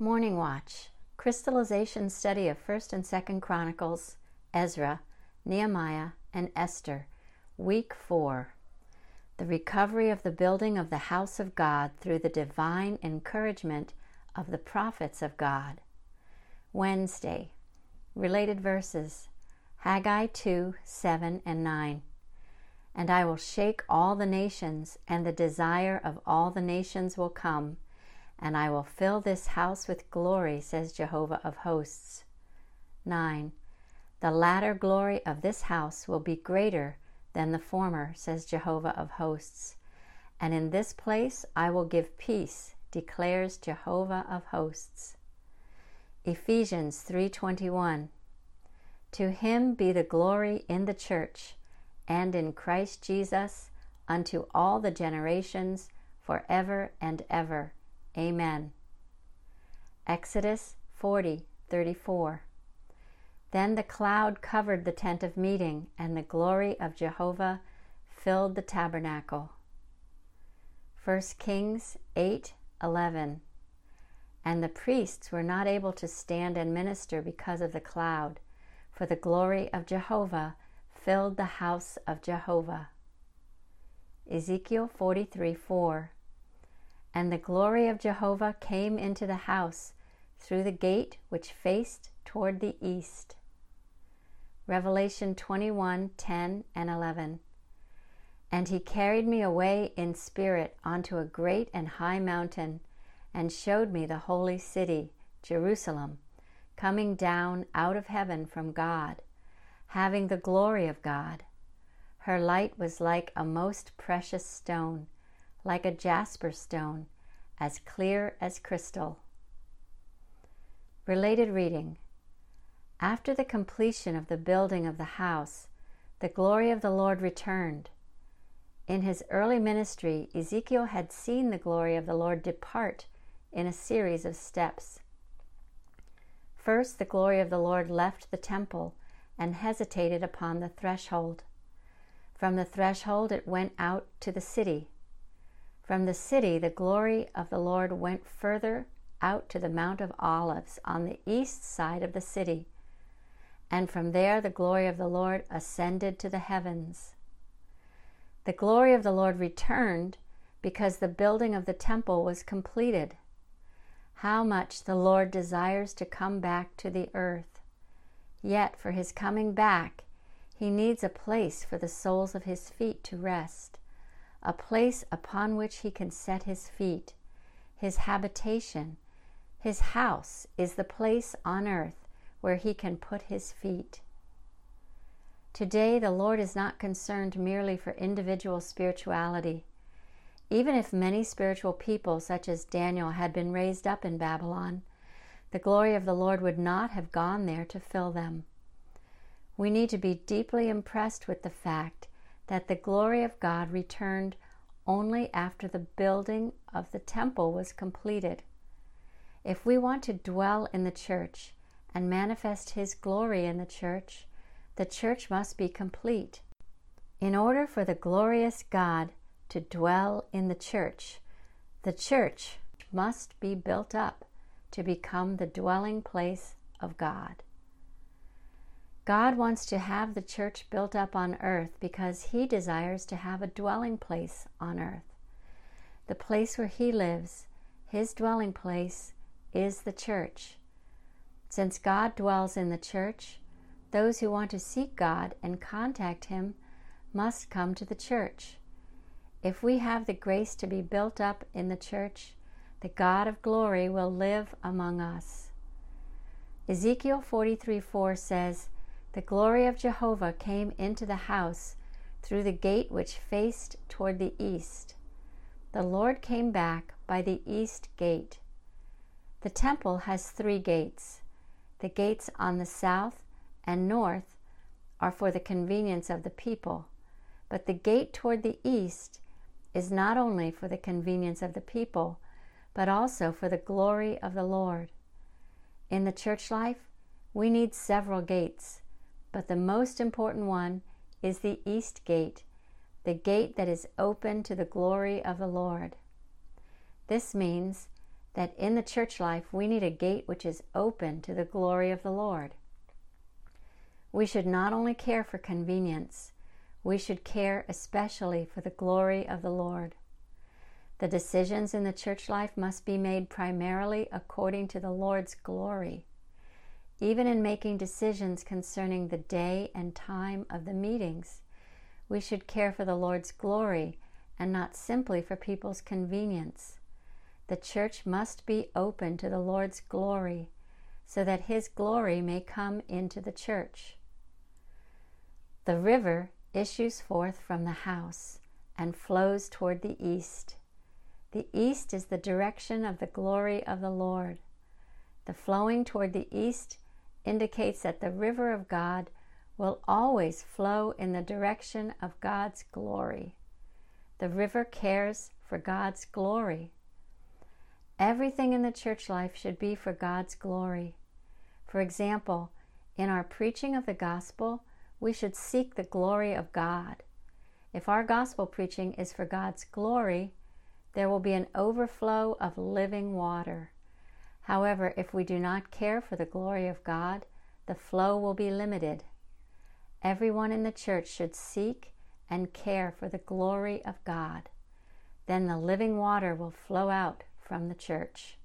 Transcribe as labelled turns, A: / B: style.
A: Morning Watch, Crystallization Study of 1st and 2nd Chronicles, Ezra, Nehemiah, and Esther, Week 4. The recovery of the building of the house of God through the divine encouragement of the prophets of God. Wednesday. Related verses, Haggai 2, 7 and 9. And I will shake all the nations, and the desire of all the nations will come, and I will fill this house with glory, says Jehovah of hosts. 9. The latter glory of this house will be greater than the former, says Jehovah of hosts. And in this place I will give peace, declares Jehovah of hosts. Ephesians 3:21. To him be the glory in the church and in Christ Jesus unto all the generations forever and ever. Amen. Exodus 40:34. Then the cloud covered the tent of meeting, and the glory of Jehovah filled the tabernacle. 1 Kings 8:11. And the priests were not able to stand and minister because of the cloud, for the glory of Jehovah filled the house of Jehovah. Ezekiel 43:4. And the glory of Jehovah came into the house through the gate which faced toward the east. Revelation 21:10 and 11. And he carried me away in spirit onto a great and high mountain, and showed me the holy city, Jerusalem, coming down out of heaven from God, having the glory of God. Her light was like a most precious stone, like a jasper stone, as clear as crystal. Related reading. After the completion of the building of the house, the glory of the Lord returned. In his early ministry, Ezekiel had seen the glory of the Lord depart in a series of steps. First, the glory of the Lord left the temple and hesitated upon the threshold. From the threshold it went out to the city. From the city the glory of the Lord went further out to the Mount of Olives on the east side of the city, and from there the glory of the Lord ascended to the heavens. The glory of the Lord returned because the building of the temple was completed. How much the Lord desires to come back to the earth. Yet for his coming back, he needs a place for the soles of his feet to rest, a place upon which he can set his feet. His habitation, his house, is the place on earth where he can put his feet. Today, the Lord is not concerned merely for individual spirituality. Even if many spiritual people, such as Daniel, had been raised up in Babylon, the glory of the Lord would not have gone there to fill them. We need to be deeply impressed with the fact that the glory of God returned only after the building of the temple was completed. If we want to dwell in the church and manifest his glory in the church must be complete. In order for the glorious God to dwell in the church must be built up to become the dwelling place of God. God wants to have the church built up on earth because he desires to have a dwelling place on earth. The place where he lives, his dwelling place, is the church. Since God dwells in the church, those who want to seek God and contact him must come to the church. If we have the grace to be built up in the church, the God of glory will live among us. Ezekiel 43:4 says, the glory of Jehovah came into the house through the gate which faced toward the east. The Lord came back by the east gate. The temple has 3 gates. The gates on the south and north are for the convenience of the people, but the gate toward the east is not only for the convenience of the people, but also for the glory of the Lord. In the church life, we need several gates, but the most important one is the east gate, the gate that is open to the glory of the Lord. This means that in the church life we need a gate which is open to the glory of the Lord. We should not only care for convenience, we should care especially for the glory of the Lord. The decisions in the church life must be made primarily according to the Lord's glory. Even in making decisions concerning the day and time of the meetings, we should care for the Lord's glory and not simply for people's convenience. The church must be open to the Lord's glory so that His glory may come into the church. The river issues forth from the house and flows toward the east. The east is the direction of the glory of the Lord. The flowing toward the east indicates that the river of God will always flow in the direction of God's glory. The river cares for God's glory. Everything in the church life should be for God's glory. For example, in our preaching of the gospel, we should seek the glory of God. If our gospel preaching is for God's glory, there will be an overflow of living water. However, if we do not care for the glory of God, the flow will be limited. Everyone in the church should seek and care for the glory of God. Then the living water will flow out from the church.